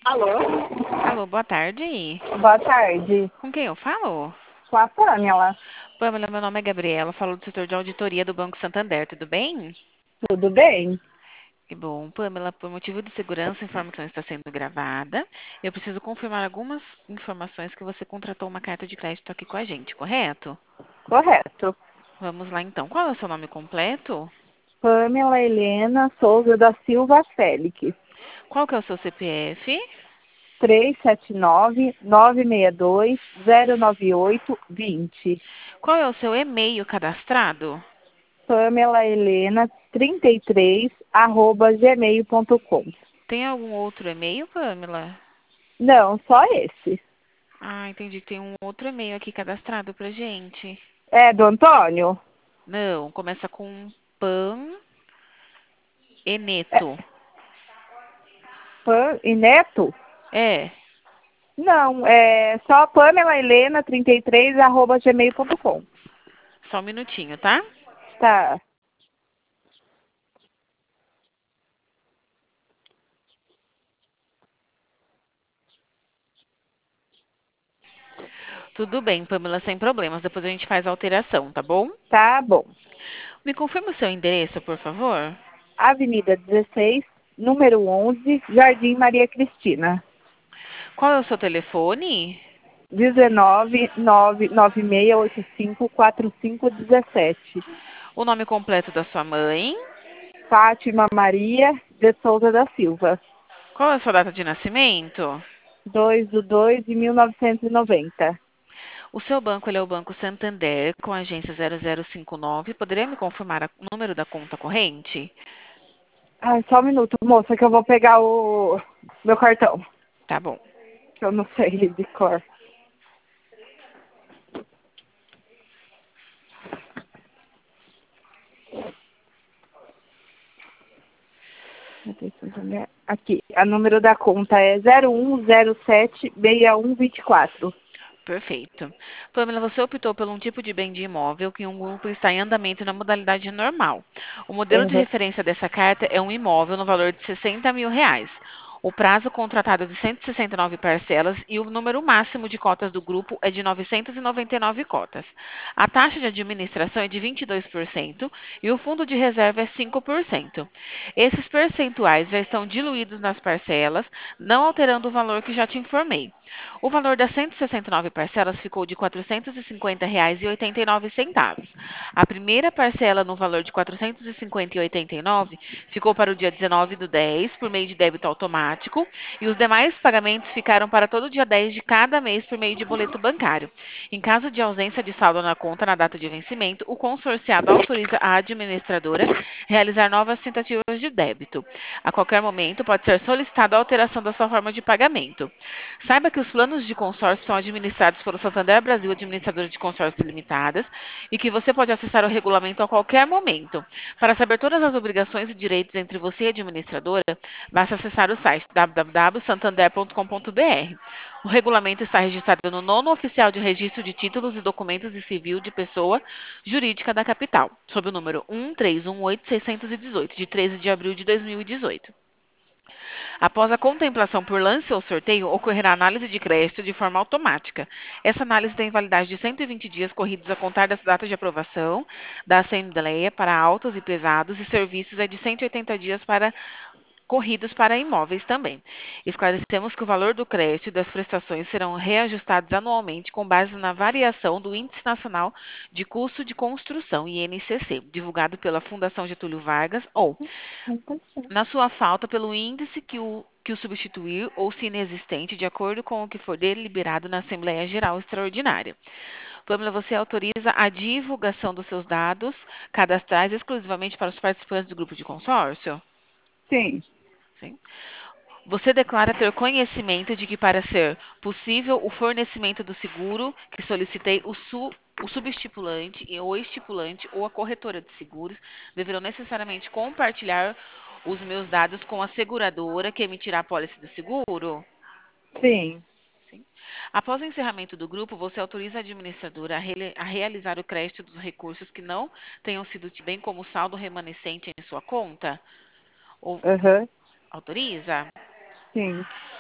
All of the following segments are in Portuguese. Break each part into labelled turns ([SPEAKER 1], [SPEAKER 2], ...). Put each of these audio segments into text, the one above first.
[SPEAKER 1] Alô?
[SPEAKER 2] Alô, boa tarde.
[SPEAKER 1] Boa tarde.
[SPEAKER 2] Com quem eu falo?
[SPEAKER 1] Com a Pamela.
[SPEAKER 2] Pamela, meu nome é Gabriela, falo do setor de auditoria do Banco Santander, tudo bem?
[SPEAKER 1] Tudo bem?
[SPEAKER 2] Que bom. Pamela, por motivo de segurança, a informação está sendo gravada. Eu preciso confirmar algumas informações que você contratou uma carta de crédito aqui com a gente, correto?
[SPEAKER 1] Correto.
[SPEAKER 2] Vamos lá então. Qual é o seu nome completo?
[SPEAKER 1] Pamela Helena Souza da Silva Félix.
[SPEAKER 2] Qual que é o seu CPF?
[SPEAKER 1] 379-962-098-20.
[SPEAKER 2] Qual é o seu e-mail cadastrado?
[SPEAKER 1] Pamela Helena 33 @gmail.com.
[SPEAKER 2] Tem algum outro e-mail, Pamela?
[SPEAKER 1] Não, só esse.
[SPEAKER 2] Ah, entendi que tem um outro e-mail aqui cadastrado pra gente.
[SPEAKER 1] É do Antônio?
[SPEAKER 2] Não, começa com pan e
[SPEAKER 1] É,
[SPEAKER 2] neto.
[SPEAKER 1] E Neto?
[SPEAKER 2] É,
[SPEAKER 1] Não, é só Pamela Helena 33 @gmail.com.
[SPEAKER 2] só um minutinho, tá?
[SPEAKER 1] Tá.
[SPEAKER 2] Tudo bem, Pamela, sem problemas. Depois a gente faz a alteração, tá bom?
[SPEAKER 1] Tá bom.
[SPEAKER 2] Me confirma o seu endereço, por favor.
[SPEAKER 1] Avenida 16, número 11, Jardim Maria Cristina.
[SPEAKER 2] Qual é o seu telefone?
[SPEAKER 1] 19-99685-4517.
[SPEAKER 2] O nome completo da sua mãe?
[SPEAKER 1] Fátima Maria de Souza da Silva.
[SPEAKER 2] Qual é a sua data de nascimento?
[SPEAKER 1] 2/2/1990.
[SPEAKER 2] O seu banco ele é o Banco Santander, com a agência 0059. Poderia me confirmar o número da conta corrente?
[SPEAKER 1] Ai, só um minuto, moça, que eu vou pegar o meu cartão,
[SPEAKER 2] Tá bom.
[SPEAKER 1] que eu não sei de cor. Aqui, a número da conta é 01076124.
[SPEAKER 2] Perfeito. Pamela, você optou por um tipo de bem de imóvel que um grupo está em andamento na modalidade normal. O modelo de
[SPEAKER 1] Uhum.
[SPEAKER 2] referência dessa carta é um imóvel no valor de R$ 60.000. O prazo contratado é de 169 parcelas e o número máximo de cotas do grupo é de 999 cotas. A taxa de administração é de 22% e o fundo de reserva é 5%. Esses percentuais já estão diluídos nas parcelas, não alterando o valor que já te informei. O valor das 169 parcelas ficou de R$ 450,89. A primeira parcela, no valor de R$ 450,89, ficou para o dia 19 do 10, por meio de débito automático, e os demais pagamentos ficaram para todo dia 10 de cada mês por meio de boleto bancário. Em caso de ausência de saldo na conta na data de vencimento, o consorciado autoriza a administradora realizar novas tentativas de débito. A qualquer momento, pode ser solicitada a alteração da sua forma de pagamento. Saiba que os planos de consórcio são administrados pelo Santander Brasil Administradora de Consórcios Limitadas e que você pode acessar o regulamento a qualquer momento. Para saber todas as obrigações e direitos entre você e a administradora, basta acessar o site www.santander.com.br. O regulamento está registrado no nono oficial de registro de títulos e documentos e civil de pessoa jurídica da capital, sob o número 1318618, de 13 de abril de 2018. Após a contemplação por lance ou sorteio, ocorrerá análise de crédito de forma automática. Essa análise tem validade de 120 dias corridos a contar dessa data de aprovação da Assembleia para autos e pesados e serviços é de 180 dias para corridos para imóveis também. Esclarecemos que o valor do crédito e das prestações serão reajustados anualmente com base na variação do Índice Nacional de Custo de Construção, INCC, divulgado pela Fundação Getúlio Vargas ou na sua falta pelo índice que o substituir ou se inexistente, de acordo com o que for deliberado na Assembleia Geral Extraordinária. Pamela, você autoriza a divulgação dos seus dados cadastrais exclusivamente para os participantes do grupo de consórcio?
[SPEAKER 1] Sim.
[SPEAKER 2] Sim. Você declara ter conhecimento de que, para ser possível o fornecimento do seguro que solicitei, o subestipulante e o estipulante ou a corretora de seguros deverão necessariamente compartilhar os meus dados com a seguradora que emitirá a pólice do seguro?
[SPEAKER 1] Sim.
[SPEAKER 2] Sim. Após o encerramento do grupo, você autoriza a administradora a realizar o crédito dos recursos que não tenham sido bem como saldo remanescente em sua conta? Ou
[SPEAKER 1] Aham.
[SPEAKER 2] autoriza?
[SPEAKER 1] Sim.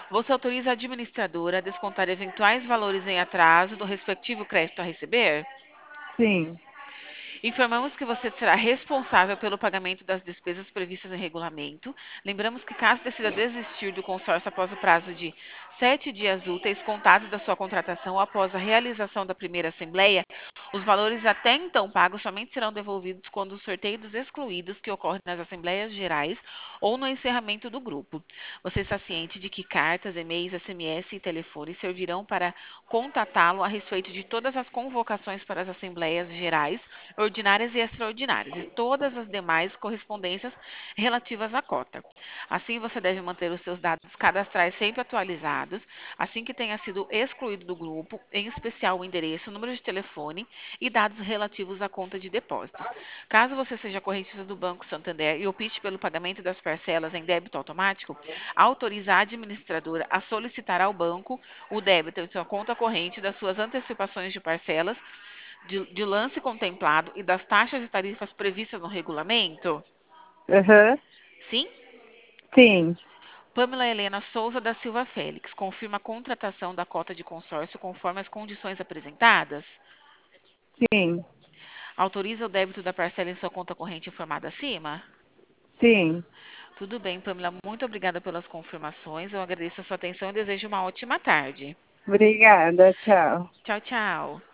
[SPEAKER 2] Você autoriza a administradora a descontar eventuais valores em atraso do respectivo crédito a receber?
[SPEAKER 1] sim,
[SPEAKER 2] Informamos que você será responsável pelo pagamento das despesas previstas em regulamento. Lembramos que, caso decida desistir do consórcio após o prazo de 7 dias úteis contados da sua contratação ou após a realização da primeira assembleia, os valores até então pagos somente serão devolvidos quando os sorteios excluídos que ocorrem nas assembleias gerais ou no encerramento do grupo. Você está ciente de que cartas, e-mails, SMS e telefone servirão para contatá-lo a respeito de todas as convocações para as assembleias gerais, ordinárias e extraordinárias, e todas as demais correspondências relativas à cota. Assim, você deve manter os seus dados cadastrais sempre atualizados, assim que tenha sido excluído do grupo, em especial o endereço, número de telefone e dados relativos à conta de depósitos. Caso você seja correntista do Banco Santander e opte pelo pagamento das parcelas em débito automático, autoriza a administradora a solicitar ao banco o débito em sua conta corrente das suas antecipações de parcelas, de lance contemplado e das taxas e tarifas previstas no regulamento?
[SPEAKER 1] aham,
[SPEAKER 2] Sim?
[SPEAKER 1] sim,
[SPEAKER 2] Pamela Helena Souza da Silva Félix confirma a contratação da cota de consórcio conforme as condições apresentadas?
[SPEAKER 1] sim,
[SPEAKER 2] Autoriza o débito da parcela em sua conta corrente informada acima?
[SPEAKER 1] sim.
[SPEAKER 2] Tudo bem, Pamela. Muito obrigada pelas confirmações. Eu agradeço a sua atenção e desejo uma ótima tarde.
[SPEAKER 1] Obrigada, tchau.
[SPEAKER 2] Tchau, tchau.